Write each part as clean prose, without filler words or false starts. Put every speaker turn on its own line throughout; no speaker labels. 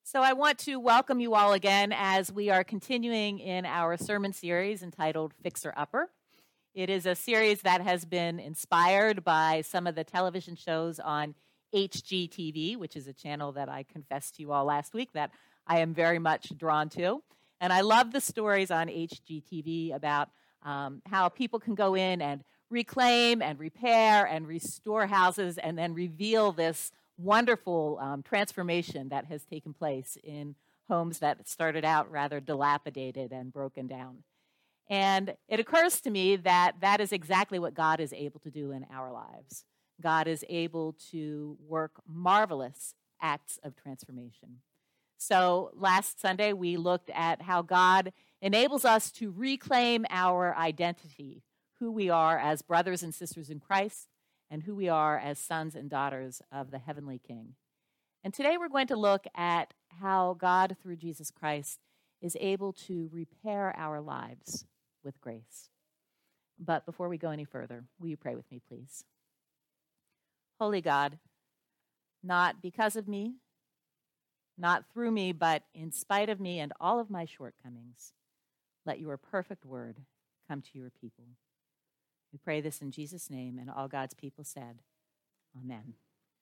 So I want to welcome you all again as we are continuing in our sermon series entitled Fixer Upper. It is a series that has been inspired by some of the television shows on HGTV, which is a channel that I confessed to you all last week that I am very much drawn to. And I love the stories on HGTV about how people can go in and reclaim and repair and restore houses and then reveal this wonderful transformation that has taken place in homes that started out rather dilapidated and broken down. And it occurs to me that that is exactly what God is able to do in our lives. God is able to work marvelous acts of transformation. So last Sunday, we looked at how God enables us to reclaim our identity, who we are as brothers and sisters in Christ, and who we are as sons and daughters of the heavenly King. And today we're going to look at how God, through Jesus Christ, is able to repair our lives with grace. But before we go any further, will you pray with me, please? Holy God, not because of me, not through me, but in spite of me and all of my shortcomings, let your perfect word come to your people. We pray this in Jesus' name, and all God's people said, Amen.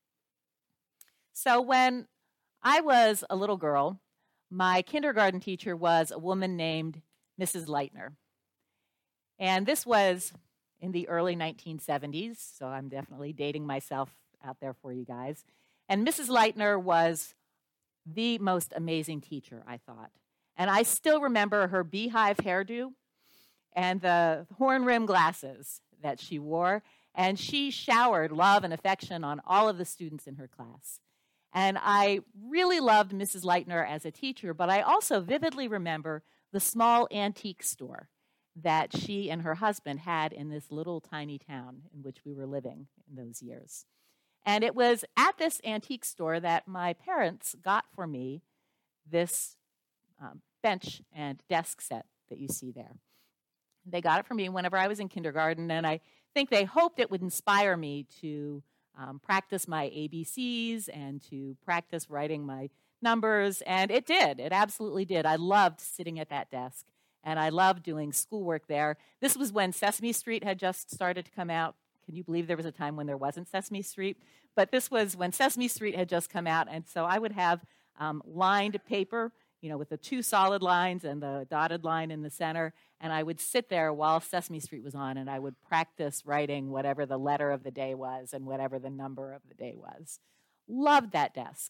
So when I was a little girl, my kindergarten teacher was a woman named Mrs. Leitner. And this was in the early 1970s, so I'm definitely dating myself out there for you guys. And Mrs. Leitner was the most amazing teacher, I thought. And I still remember her beehive hairdo and the horn-rimmed glasses that she wore, and she showered love and affection on all of the students in her class. And I really loved Mrs. Leitner as a teacher, but I also vividly remember the small antique store that she and her husband had in this little tiny town in which we were living in those years. And it was at this antique store that my parents got for me this bench and desk set that you see there. They got it for me whenever I was in kindergarten, and I think they hoped it would inspire me to practice my ABCs and to practice writing my numbers, and it did. It absolutely did. I loved sitting at that desk, and I loved doing schoolwork there. This was when Sesame Street had just started to come out. Can you believe there was a time when there wasn't Sesame Street? But this was when Sesame Street had just come out, and so I would have lined paper, with the two solid lines and the dotted line in the center, and I would sit there while Sesame Street was on, and I would practice writing whatever the letter of the day was and whatever the number of the day was. Loved that desk.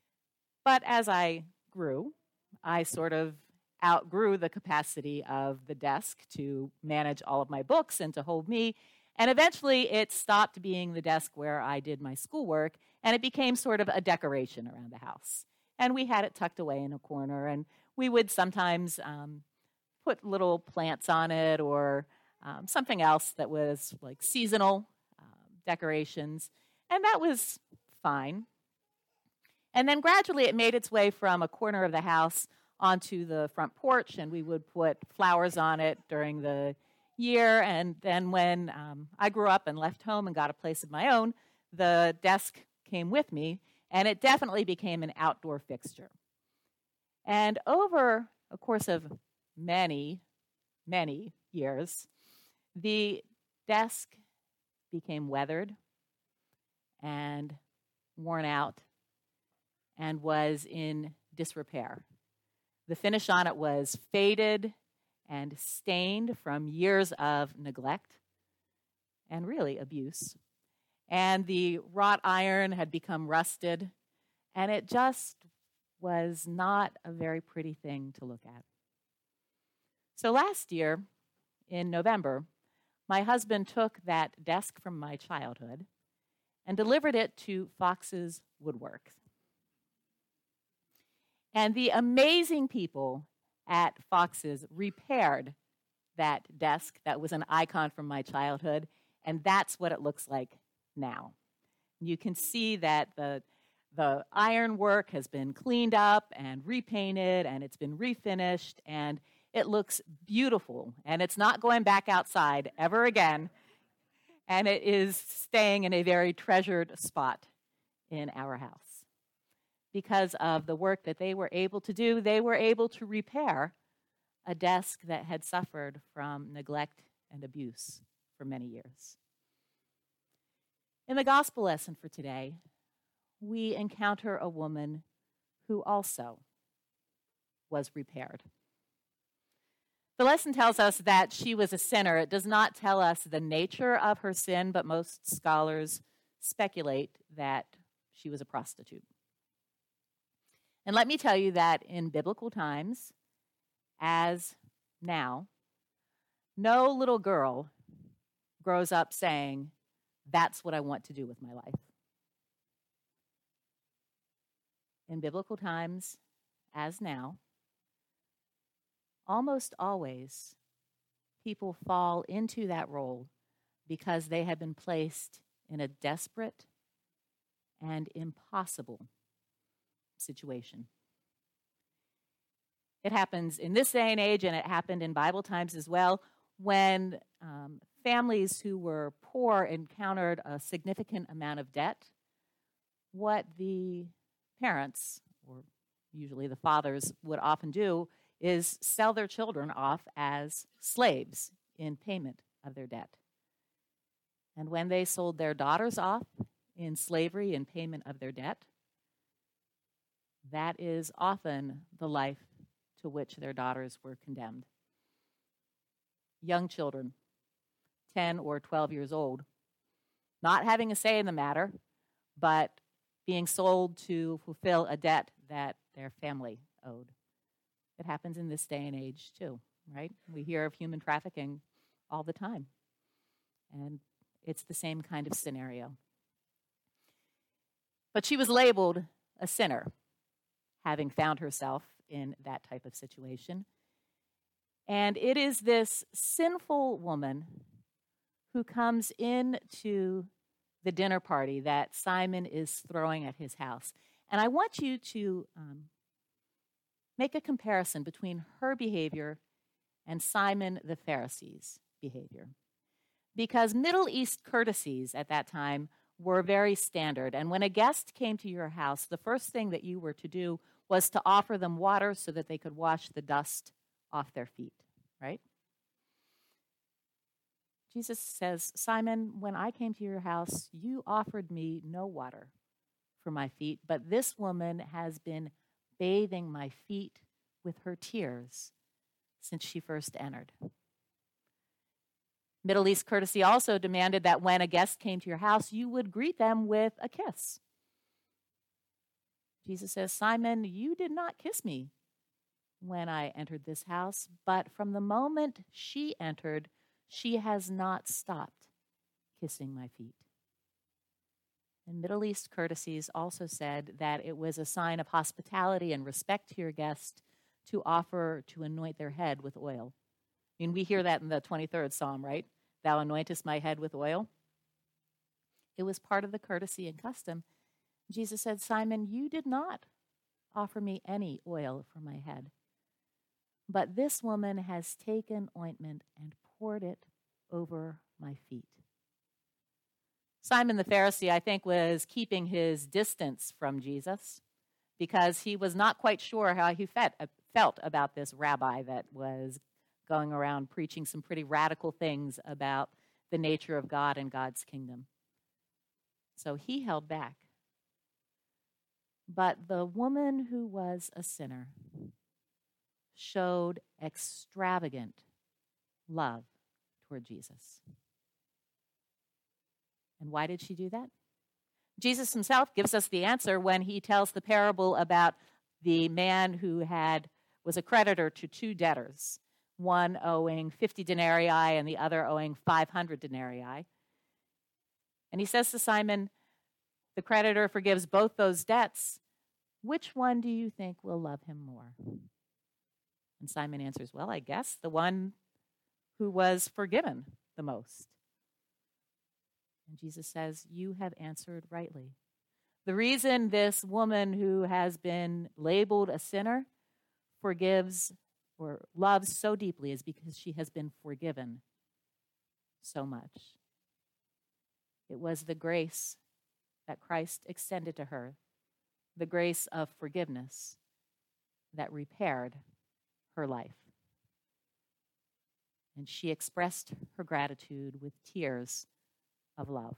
But as I grew, I sort of outgrew the capacity of the desk to manage all of my books and to hold me, and eventually it stopped being the desk where I did my schoolwork, and it became sort of a decoration around the house. And we had it tucked away in a corner, and we would sometimes put little plants on it or something else that was like seasonal decorations, and that was fine. And then gradually it made its way from a corner of the house onto the front porch, and we would put flowers on it during the year. And then when I grew up and left home and got a place of my own, the desk came with me, and it definitely became an outdoor fixture. And over a course of many, many years, the desk became weathered and worn out and was in disrepair. The finish on it was faded and stained from years of neglect and really abuse. And the wrought iron had become rusted, and it just was not a very pretty thing to look at. So last year, in November, my husband took that desk from my childhood and delivered it to Fox's Woodwork. And the amazing people at Fox's repaired that desk that was an icon from my childhood, and that's what it looks like now. You can see that the ironwork has been cleaned up and repainted, and it's been refinished, and it looks beautiful, and it's not going back outside ever again, and it is staying in a very treasured spot in our house. because of the work that they were able to do, they were able to repair a desk that had suffered from neglect and abuse for many years. In the gospel lesson for today, we encounter a woman who also was repaired. The lesson tells us that she was a sinner. It does not tell us the nature of her sin, but most scholars speculate that she was a prostitute. And let me tell you that in biblical times, as now, no little girl grows up saying, "That's what I want to do with my life." In biblical times, as now, almost always people fall into that role because they have been placed in a desperate and impossible situation. It happens in this day and age, and it happened in Bible times as well, when families who were poor encountered a significant amount of debt. What the parents, or usually the fathers, would often do is sell their children off as slaves in payment of their debt. And when they sold their daughters off in slavery in payment of their debt, that is often the life to which their daughters were condemned. Young children, 10 or 12 years old, not having a say in the matter, but being sold to fulfill a debt that their family owed. It happens in this day and age too, right? We hear of human trafficking all the time. And it's the same kind of scenario. But she was labeled a sinner, having found herself in that type of situation. And it is this sinful woman who comes into the dinner party that Simon is throwing at his house. And I want you to make a comparison between her behavior and Simon the Pharisee's behavior. Because Middle East courtesies at that time were very standard. And when a guest came to your house, the first thing that you were to do was to offer them water so that they could wash the dust off their feet, right? Jesus says, "Simon, when I came to your house, you offered me no water for my feet, but this woman has been bathing my feet with her tears since she first entered." Middle East courtesy also demanded that when a guest came to your house, you would greet them with a kiss. Jesus says, "Simon, you did not kiss me when I entered this house, but from the moment she entered, she has not stopped kissing my feet." And Middle East courtesies also said that it was a sign of hospitality and respect to your guest to offer to anoint their head with oil. I mean, we hear that in the 23rd Psalm, right? "Thou anointest my head with oil." It was part of the courtesy and custom. Jesus said, "Simon, you did not offer me any oil for my head, but this woman has taken ointment and poured it over my feet." Simon the Pharisee, I think, was keeping his distance from Jesus because he was not quite sure how he felt about this rabbi that was going around preaching some pretty radical things about the nature of God and God's kingdom. So he held back. But the woman who was a sinner showed extravagant love toward Jesus. And why did she do that? Jesus himself gives us the answer when he tells the parable about the man who was a creditor to two debtors, one owing 50 denarii and the other owing 500 denarii. And he says to Simon, the creditor forgives both those debts. Which one do you think will love him more? And Simon answers, well, I guess the one who was forgiven the most. And Jesus says, you have answered rightly. The reason this woman who has been labeled a sinner forgives or loves so deeply is because she has been forgiven so much. It was the grace that Christ extended to her the grace of forgiveness that repaired her life. And she expressed her gratitude with tears of love.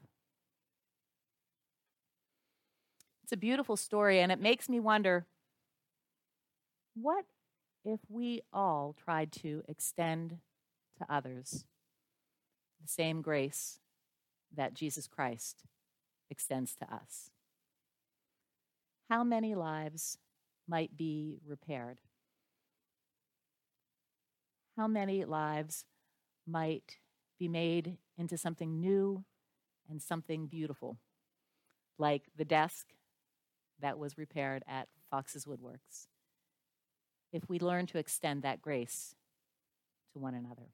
It's a beautiful story, and it makes me wonder, what if we all tried to extend to others the same grace that Jesus Christ extends to us? How many lives might be repaired? How many lives might be made into something new and something beautiful, like the desk that was repaired at Fox's Woodworks, if we learn to extend that grace to one another?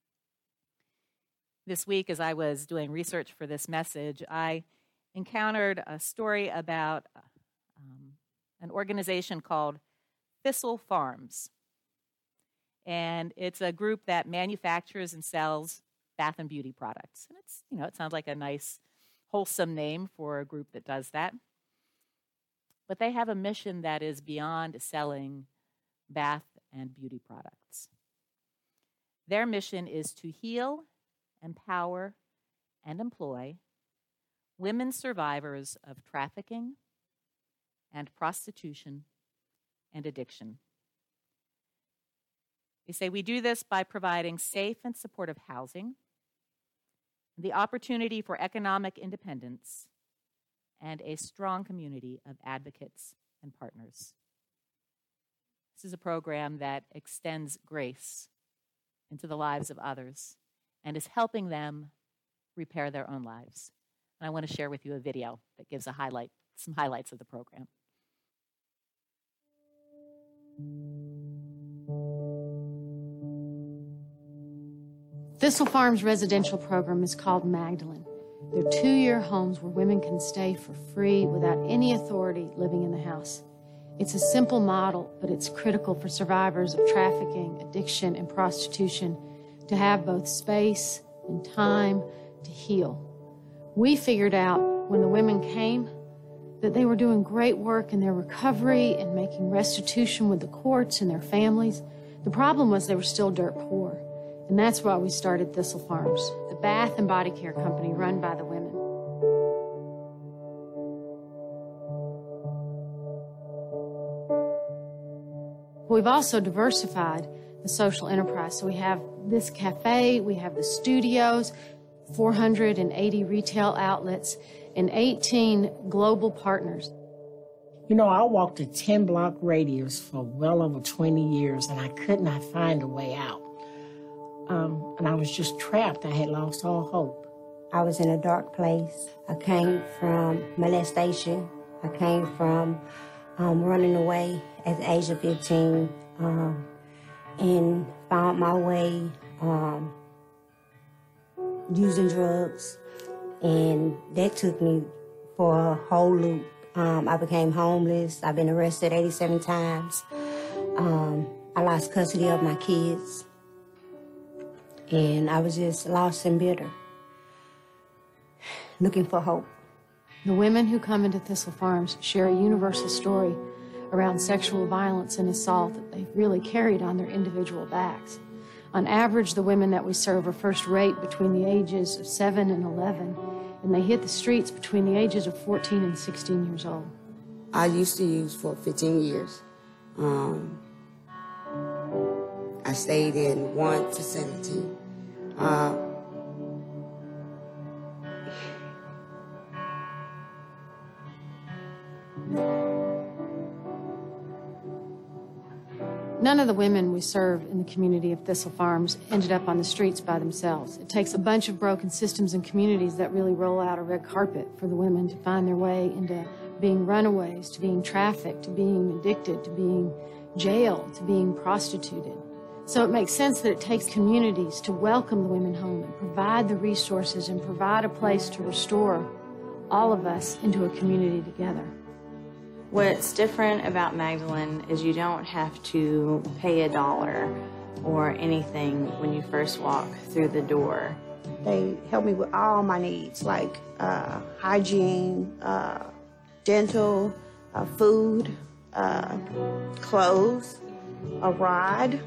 This week, as I was doing research for this message, I encountered a story about an organization called Thistle Farms. And it's a group that manufactures and sells bath and beauty products. And it's, it sounds like a nice, wholesome name for a group that does that. But they have a mission that is beyond selling bath and beauty products. Their mission is to heal, empower, and employ women survivors of trafficking and prostitution and addiction. They say we do this by providing safe and supportive housing, the opportunity for economic independence, and a strong community of advocates and partners. This is a program that extends grace into the lives of others and is helping them repair their own lives. And I want to share with you a video that gives some highlights of the program.
Thistle Farms residential program is called Magdalene. They're 2-year homes where women can stay for free without any authority living in the house. It's a simple model, but it's critical for survivors of trafficking, addiction, and prostitution to have both space and time to heal. We figured out when the women came that they were doing great work in their recovery and making restitution with the courts and their families. The problem was they were still dirt poor. And that's why we started Thistle Farms, the bath and body care company run by the women. We've also diversified the social enterprise. So we have this cafe, we have the studios, 480 retail outlets, and 18 global partners.
I walked a 10-block radius for well over 20 years, and I could not find a way out. And I was just trapped. I had lost all hope.
I was in a dark place. I came from molestation. I came from running away at the age of 15 and found my way using drugs. And that took me for a whole loop. I became homeless. I've been arrested 87 times. I lost custody of my kids. And I was just lost and bitter, looking for hope.
The women who come into Thistle Farms share a universal story around sexual violence and assault that they've really carried on their individual backs. On average, the women that we serve are first raped between the ages of 7 and 11, and they hit the streets between the ages of 14 and 16 years old.
I used to use for 15 years. I stayed in one facility.
None of the women we serve in the community of Thistle Farms ended up on the streets by themselves. It takes a bunch of broken systems and communities that really roll out a red carpet for the women to find their way into being runaways, to being trafficked, to being addicted, to being jailed, to being prostituted. So it makes sense that it takes communities to welcome the women home and provide the resources and provide a place to restore all of us into a community together.
What's different about Magdalene is you don't have to pay $1 or anything when you first walk through the door.
They help me with all my needs, like hygiene, dental, food, clothes, a ride.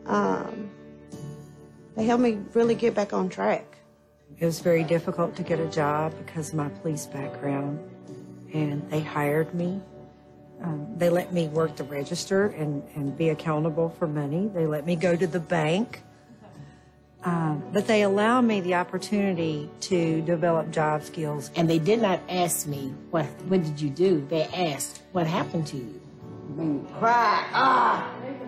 They helped me really get back on track.
It was very difficult to get a job because of my police background, and they hired me. They let me work the register and be accountable for money. They let me go to the bank. But they allowed me the opportunity to develop job skills.
And they did not ask me, what did you do? They asked, what happened to you?
Cry.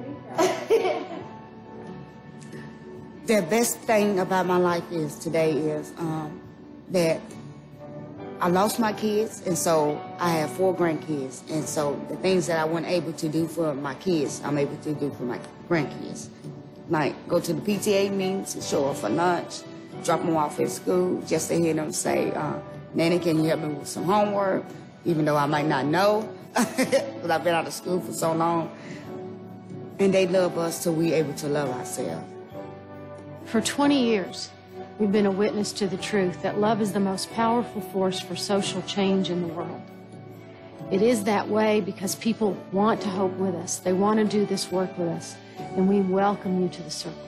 The best thing about my life today is that I lost my kids, and so I have 4 grandkids. And so the things that I wasn't able to do for my kids, I'm able to do for my grandkids. Like go to the PTA meetings, show up for lunch, drop them off at school, just to hear them say, Nanny, can you help me with some homework? Even though I might not know, because I've been out of school for so long. And they love us till we're able to love ourselves.
For 20 years, we've been a witness to the truth that love is the most powerful force for social change in the world. It is that way because people want to hope with us. They want to do this work with us, and we welcome you to the circle.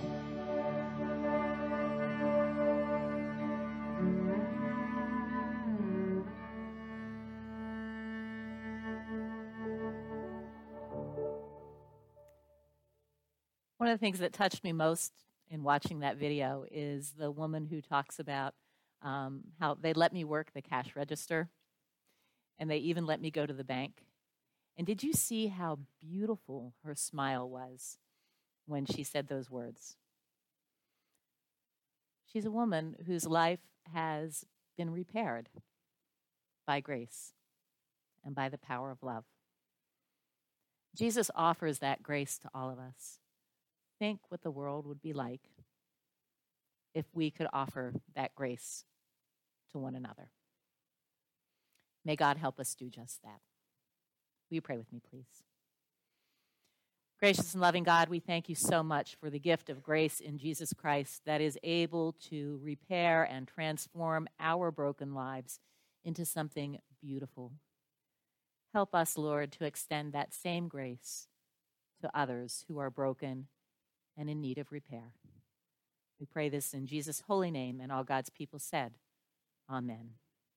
One of the things that touched me most in watching that video is the woman who talks about how they let me work the cash register, and they even let me go to the bank. And did you see how beautiful her smile was when she said those words? She's a woman whose life has been repaired by grace and by the power of love. Jesus offers that grace to all of us. Think what the world would be like if we could offer that grace to one another. May God help us do just that. Will you pray with me, please? Gracious and loving God, we thank you so much for the gift of grace in Jesus Christ that is able to repair and transform our broken lives into something beautiful. Help us, Lord, to extend that same grace to others who are broken and in need of repair. We pray this in Jesus' holy name, and all God's people said, Amen.